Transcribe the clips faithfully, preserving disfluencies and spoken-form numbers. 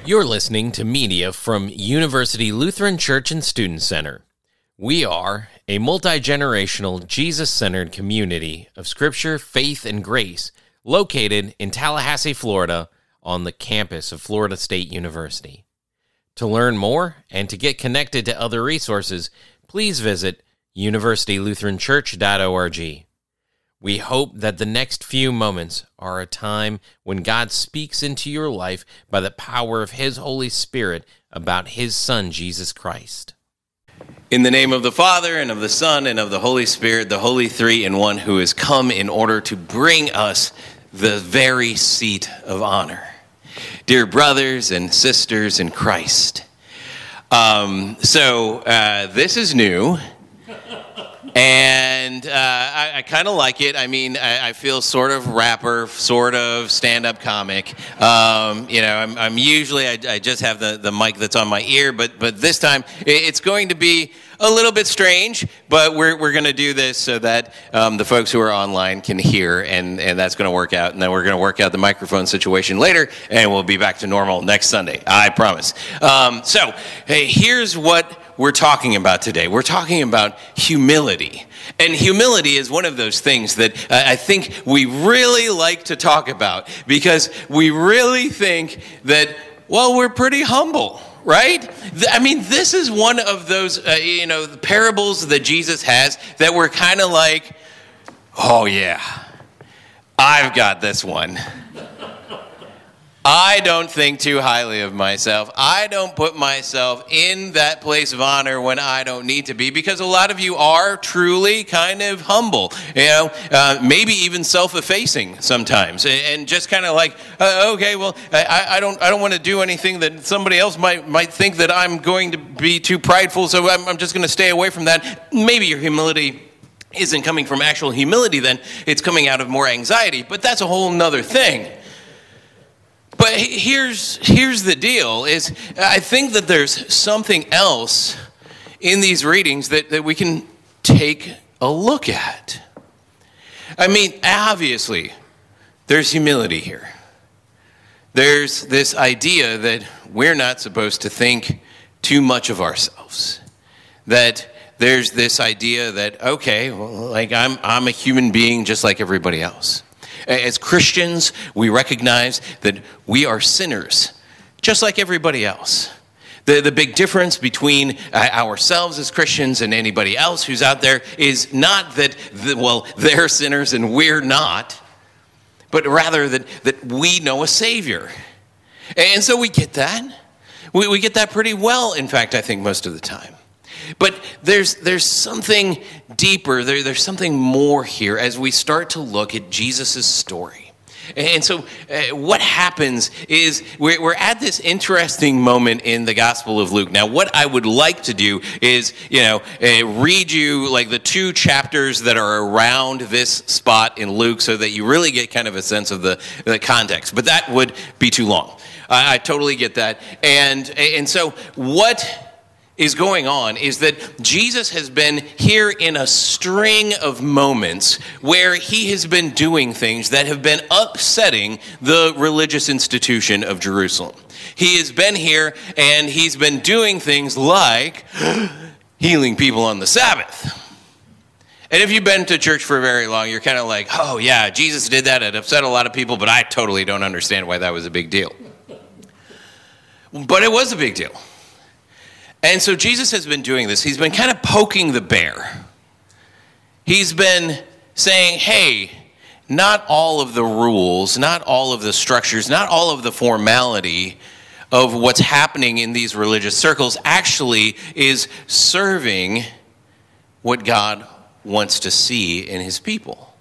You're listening to media from University Lutheran Church and Student Center. We are a multi-generational, Jesus-centered community of Scripture, faith, and grace located in Tallahassee, Florida, on the campus of Florida State University. To learn more and to get connected to other resources, please visit university lutheran church dot org. We hope that the next few moments are a time when God speaks into your life by the power of His Holy Spirit about His Son, Jesus Christ. In the name of the Father, and of the Son, and of the Holy Spirit, the Holy Three in One, who has come in order to bring us the very seat of honor. Dear brothers and sisters in Christ, um, so uh, this is new. And uh, I, I kind of like it. I mean, I, I feel sort of rapper, sort of stand-up comic. Um, you know, I'm, I'm usually, I, I just have the, the mic that's on my ear, but but this time it, it's going to be a little bit strange, but we're we're going to do this so that um, the folks who are online can hear, and, and that's going to work out. And then we're going to work out the microphone situation later, and we'll be back to normal next Sunday. I promise. Um, so, hey, here's what we're talking about today. We're talking about humility. And humility is one of those things that uh, I think we really like to talk about because we really think that, well, we're pretty humble, right? I mean, this is one of those, uh, you know, parables that Jesus has that we're kind of like, oh yeah, I've got this one. I don't think too highly of myself. I don't put myself in that place of honor when I don't need to be, because a lot of you are truly kind of humble, you know, uh, maybe even self-effacing sometimes, and just kind of like, uh, okay, well, I, I don't, I don't want to do anything that somebody else might might think that I'm going to be too prideful, so I'm, I'm just going to stay away from that. Maybe your humility isn't coming from actual humility, then it's coming out of more anxiety, but that's a whole nother thing. But here's here's the deal, is I think that there's something else in these readings that, that we can take a look at. I mean, obviously, there's humility here. There's this idea that we're not supposed to think too much of ourselves. That there's this idea that, okay, well, like I'm I'm a human being just like everybody else. As Christians, we recognize that we are sinners, just like everybody else. The, the big difference between uh, ourselves as Christians and anybody else who's out there is not that, the, well, they're sinners and we're not, but rather that, that we know a Savior. And so we get that. We, we get that pretty well, in fact, I think most of the time. But there's there's something deeper, there, there's something more here as we start to look at Jesus' story. And so uh, what happens is we're, we're at this interesting moment in the Gospel of Luke. Now, what I would like to do is, you know, uh, read you like the two chapters that are around this spot in Luke so that you really get kind of a sense of the, the context. But that would be too long. I, I totally get that. And And so what is going on is that Jesus has been here in a string of moments where he has been doing things that have been upsetting the religious institution of Jerusalem. He has been here and he's been doing things like healing people on the Sabbath. And if you've been to church for very long, you're kind of like, oh yeah, Jesus did that. It upset a lot of people, but I totally don't understand why that was a big deal. But it was a big deal. And so Jesus has been doing this. He's been kind of poking the bear. He's been saying, hey, not all of the rules, not all of the structures, not all of the formality of what's happening in these religious circles actually is serving what God wants to see in his people.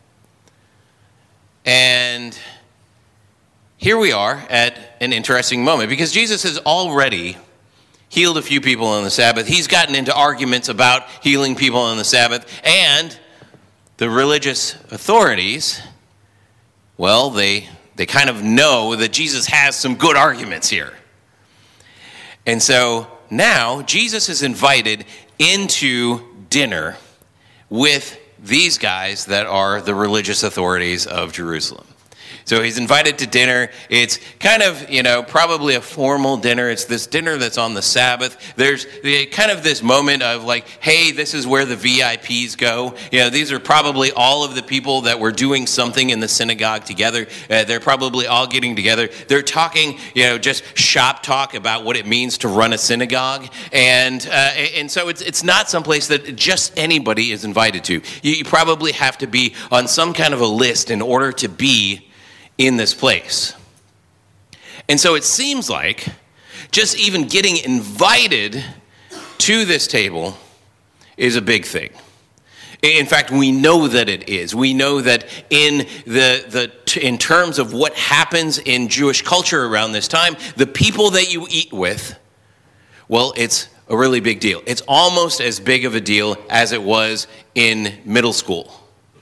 And here we are at an interesting moment because Jesus has already healed a few people on the Sabbath. He's gotten into arguments about healing people on the Sabbath. And the religious authorities, well, they they kind of know that Jesus has some good arguments here. And so now Jesus is invited into dinner with these guys that are the religious authorities of Jerusalem. So he's invited to dinner. It's kind of, you know, probably a formal dinner. It's this dinner that's on the Sabbath. There's kind of this moment of like, hey, this is where the V I Ps go. You know, these are probably all of the people that were doing something in the synagogue together. Uh, they're probably all getting together. They're talking, you know, just shop talk about what it means to run a synagogue. And uh, and so it's it's not someplace that just anybody is invited to. You, you probably have to be on some kind of a list in order to be in this place. And so it seems like just even getting invited to this table is a big thing. In fact, we know that it is. We know that in the the in terms of what happens in Jewish culture around this time, the people that you eat with, well, it's a really big deal. It's almost as big of a deal as it was in middle school.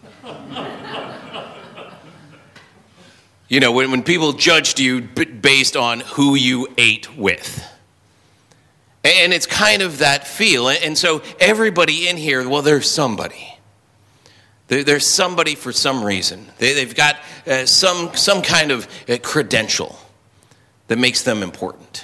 You know, when, when people judged you based on who you ate with. And it's kind of that feel. And so everybody in here, well, there's somebody. There, there's somebody for some reason. They, they've got uh, some, some kind of uh, credential that makes them important.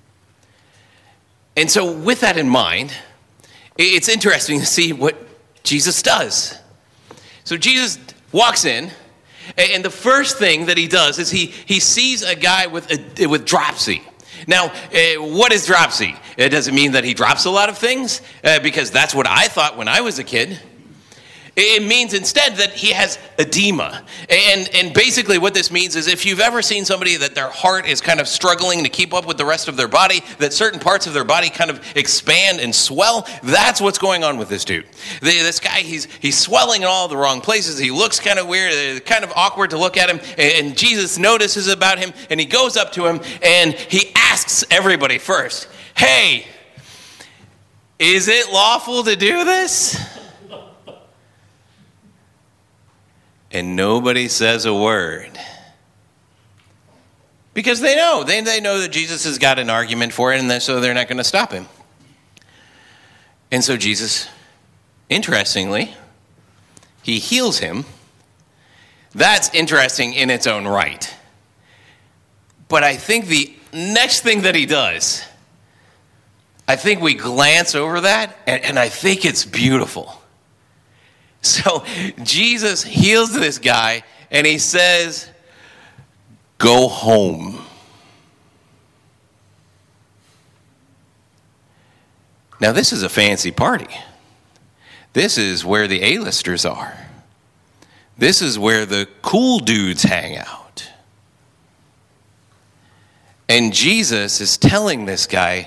And so with that in mind, it's interesting to see what Jesus does. So Jesus walks in. And the first thing that he does is he, he sees a guy with a, with dropsy. Now, uh, what is dropsy? It doesn't mean that he drops a lot of things, uh, because that's what I thought when I was a kid. It means instead that he has edema. And and basically what this means is if you've ever seen somebody that their heart is kind of struggling to keep up with the rest of their body, that certain parts of their body kind of expand and swell, that's what's going on with this dude. This guy, he's he's swelling in all the wrong places. He looks kind of weird, it's kind of awkward to look at him. And Jesus notices about him, and he goes up to him, and he asks everybody first, hey, is it lawful to do this? And nobody says a word. Because they know. They, they know that Jesus has got an argument for it, and so they're not going to stop him. And so Jesus, interestingly, he heals him. That's interesting in its own right. But I think the next thing that he does, I think we glance over that, and, and I think it's beautiful. So Jesus heals this guy, and he says, go home. Now, this is a fancy party. This is where the A-listers are. This is where the cool dudes hang out. And Jesus is telling this guy,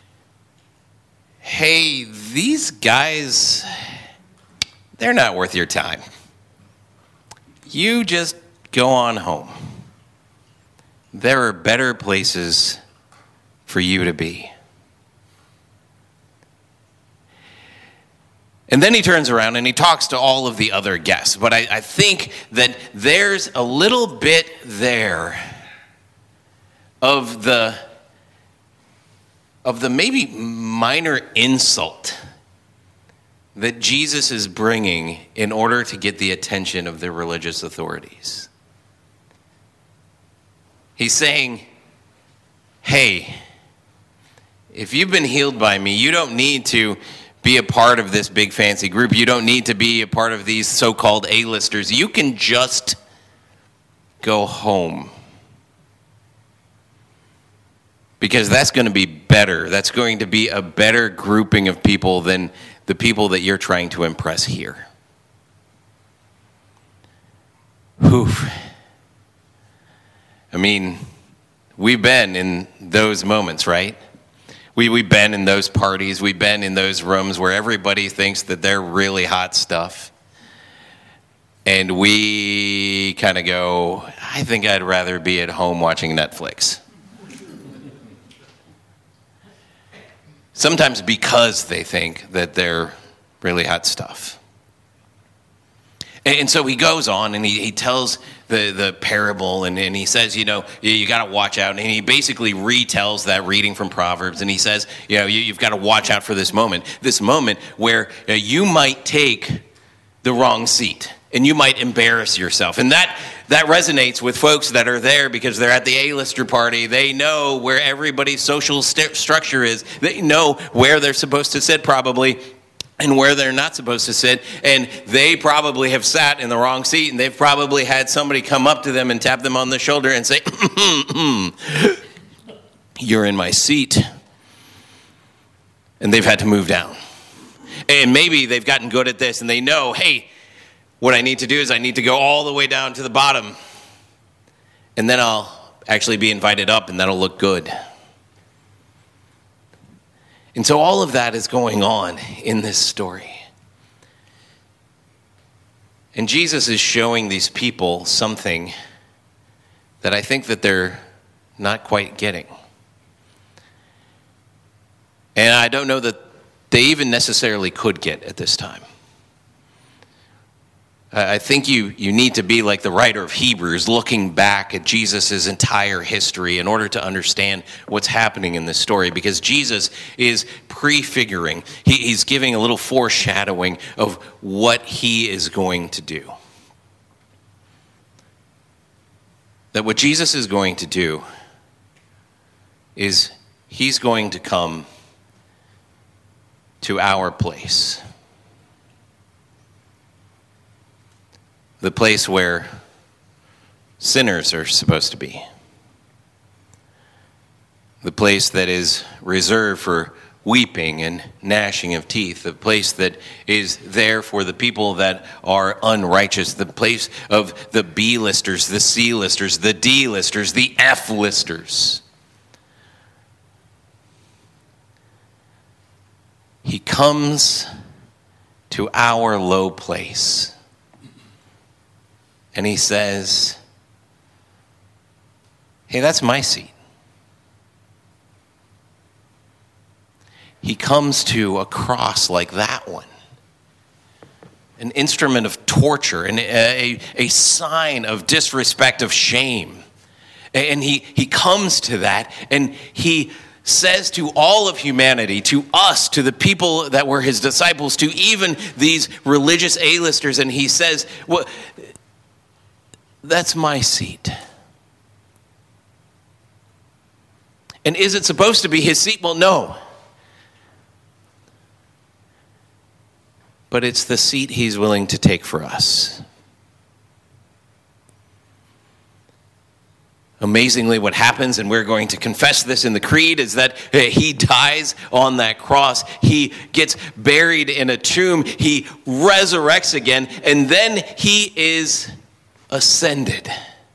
hey, these guys, they're not worth your time. You just go on home. There are better places for you to be. And then he turns around and he talks to all of the other guests. But I, I think that there's a little bit there of the, of the maybe minor insult that Jesus is bringing in order to get the attention of the religious authorities. He's saying, hey, if you've been healed by me, you don't need to be a part of this big fancy group. You don't need to be a part of these so-called A-listers. You can just go home. Because that's going to be better. That's going to be a better grouping of people than the people that you're trying to impress here. Oof. I mean, we've been in those moments, right? We, we've been in those parties. We've been in those rooms where everybody thinks that they're really hot stuff. And we kind of go, I think I'd rather be at home watching Netflix. Sometimes because they think that they're really hot stuff. And so he goes on and he, he tells the, the parable and, and he says, you know, you, you got to watch out. And he basically retells that reading from Proverbs. And he says, you know, you, you've got to watch out for this moment. This moment where uh, you might take the wrong seat. and you might embarrass yourself. And that that resonates with folks that are there because they're at the A-lister party. They know where everybody's social st- structure is. They know where they're supposed to sit probably and where they're not supposed to sit. And they probably have sat in the wrong seat, and they've probably had somebody come up to them and tap them on the shoulder and say, "You're in my seat." And they've had to move down. And maybe they've gotten good at this and they know, hey, what I need to do is I need to go all the way down to the bottom. And then I'll actually be invited up and that'll look good. And so all of that is going on in this story. And Jesus is showing these people something that I think that they're not quite getting. And I don't know that they even necessarily could get at this time. I think you, you need to be like the writer of Hebrews, looking back at Jesus' entire history in order to understand what's happening in this story, because Jesus is prefiguring. He, he's giving a little foreshadowing of what he is going to do. That what Jesus is going to do is he's going to come to our place. The place where sinners are supposed to be. The place that is reserved for weeping and gnashing of teeth. The place that is there for the people that are unrighteous. The place of the B-listers, the C-listers, the D-listers, the F-listers. He comes to our low place. And he says, hey, that's my seat. He comes to a cross like that one. An instrument of torture, and a, a, a sign of disrespect, of shame. And he, he comes to that, and he says to all of humanity, to us, to the people that were his disciples, to even these religious A-listers, and he says, well, that's my seat. And is it supposed to be his seat? Well, no. But it's the seat he's willing to take for us. Amazingly, what happens, and we're going to confess this in the creed, is that he dies on that cross. He gets buried in a tomb. He resurrects again, and then he is ascended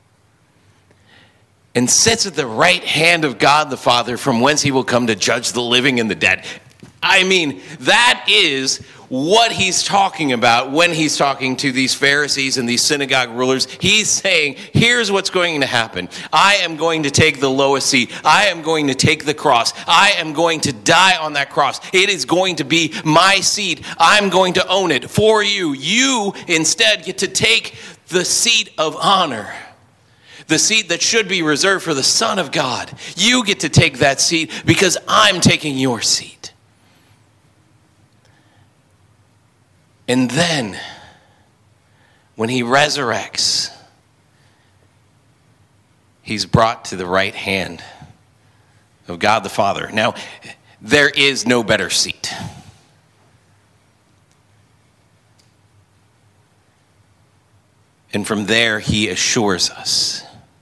and sits at the right hand of God the Father, from whence he will come to judge the living and the dead. I mean, that is what he's talking about when he's talking to these Pharisees and these synagogue rulers. He's saying, here's what's going to happen. I am going to take the lowest seat. I am going to take the cross. I am going to die on that cross. It is going to be my seat. I'm going to own it for you. You instead get to take the seat of honor. The seat that should be reserved for the Son of God. You get to take that seat because I'm taking your seat. And then, when he resurrects, he's brought to the right hand of God the Father. Now, there is no better seat. And from there, he assures us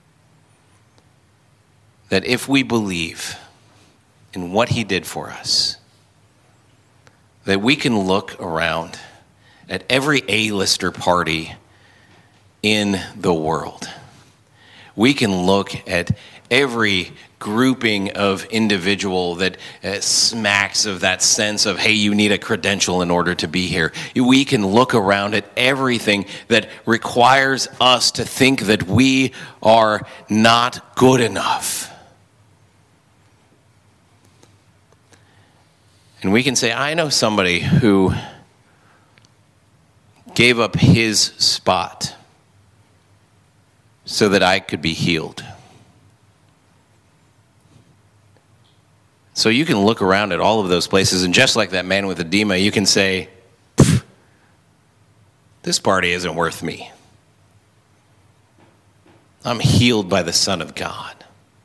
that if we believe in what he did for us, that we can look around at every A-lister party in the world. We can look at every grouping of individual that uh, smacks of that sense of, hey, you need a credential in order to be here. We can look around at everything that requires us to think that we are not good enough. And we can say, I know somebody who gave up his spot so that I could be healed. So you can look around at all of those places, and just like that man with edema, you can say, this party isn't worth me. I'm healed by the Son of God.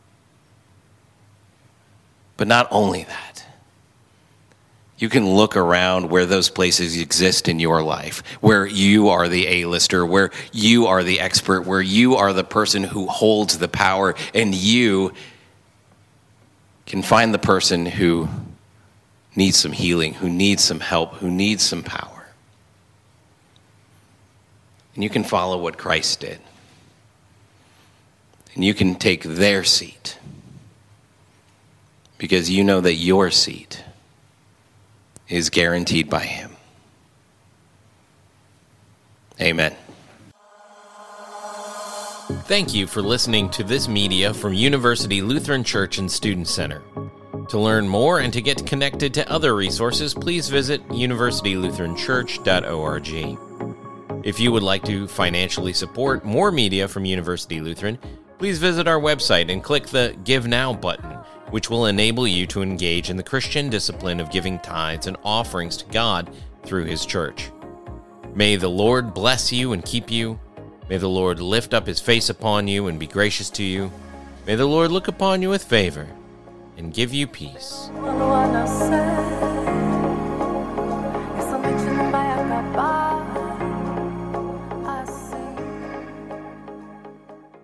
But not only that, you can look around where those places exist in your life, where you are the A-lister, where you are the expert, where you are the person who holds the power, and you can find the person who needs some healing, who needs some help, who needs some power. And you can follow what Christ did. And you can take their seat because you know that your seat is guaranteed by him. Amen. Thank you for listening to this media from University Lutheran Church and Student Center. To learn more and to get connected to other resources, please visit university lutheran church dot org. If you would like to financially support more media from University Lutheran, please visit our website and click the Give Now button, which will enable you to engage in the Christian discipline of giving tithes and offerings to God through his church. May the Lord bless you and keep you. May the Lord lift up his face upon you and be gracious to you. May the Lord look upon you with favor and give you peace.